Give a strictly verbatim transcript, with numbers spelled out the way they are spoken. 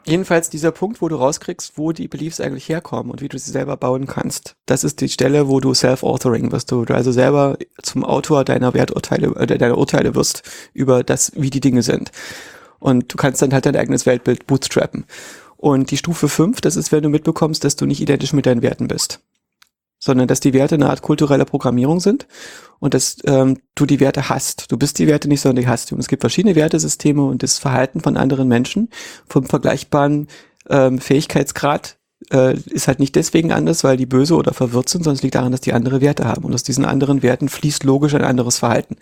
Jedenfalls dieser Punkt, wo du rauskriegst, wo die Beliefs eigentlich herkommen und wie du sie selber bauen kannst. Das ist die Stelle, wo du Self-Authoring wirst, wo du also selber zum Autor deiner Werturteile, äh, deiner Urteile wirst über das, wie die Dinge sind. Und du kannst dann halt dein eigenes Weltbild bootstrappen. Und die Stufe fünf, das ist, wenn du mitbekommst, dass du nicht identisch mit deinen Werten bist, sondern dass die Werte eine Art kulturelle Programmierung sind und dass ähm, du die Werte hast. Du bist die Werte nicht, sondern die hast du. Und es gibt verschiedene Wertesysteme und das Verhalten von anderen Menschen vom vergleichbaren ähm, Fähigkeitsgrad äh, ist halt nicht deswegen anders, weil die böse oder verwirrt sind, sondern es liegt daran, dass die andere Werte haben. Und aus diesen anderen Werten fließt logisch ein anderes Verhalten.